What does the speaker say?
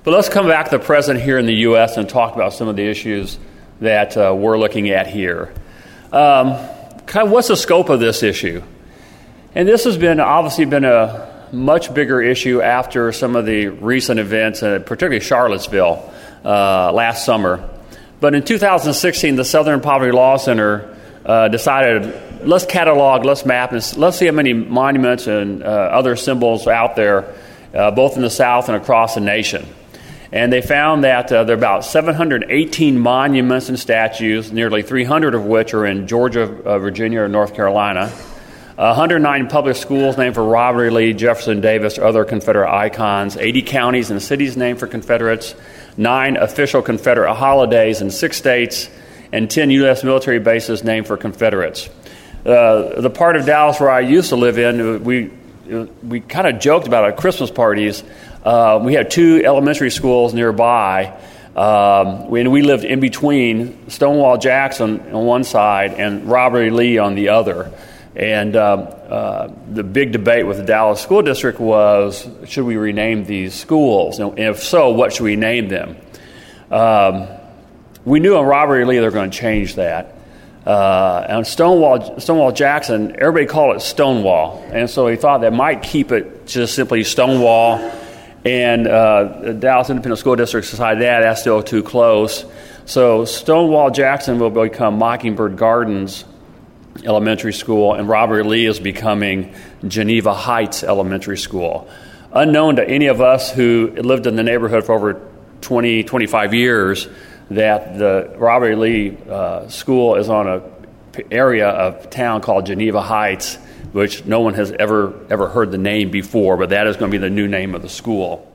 But let's come back to the present here in the U.S. and talk about some of the issues that we're looking at here. What's the scope of this issue? And this has obviously been a much bigger issue after some of the recent events, particularly Charlottesville last summer. But in 2016, the Southern Poverty Law Center decided, let's catalog, let's map, and let's see how many monuments and other symbols out there, both in the South and across the nation. And they found that there are about 718 monuments and statues, nearly 300 of which are in Georgia, Virginia, or North Carolina. 109 public schools named for Robert E. Lee, Jefferson Davis, or other Confederate icons. 80 counties and cities named for Confederates. 9 official Confederate holidays in 6 states. And 10 U.S. military bases named for Confederates. The part of Dallas where I used to live in, we kind of joked about at Christmas parties. We had 2 elementary schools nearby. We lived in between Stonewall Jackson on one side and Robert E. Lee on the other. And the big debate with the Dallas School District was, should we rename these schools? And if so, what should we name them? We knew on Robert E. Lee they were going to change that. And Stonewall Jackson, everybody called it Stonewall. And so he thought they might keep it just simply Stonewall. And the Dallas Independent School District decided that's still too close. So Stonewall Jackson will become Mockingbird Gardens Elementary School, and Robert E. Lee is becoming Geneva Heights Elementary School. Unknown to any of us who lived in the neighborhood for over 20, 25 years, that the Robert E. Lee school is on an area of town called Geneva Heights, which no one has ever heard the name before, but that is going to be the new name of the school.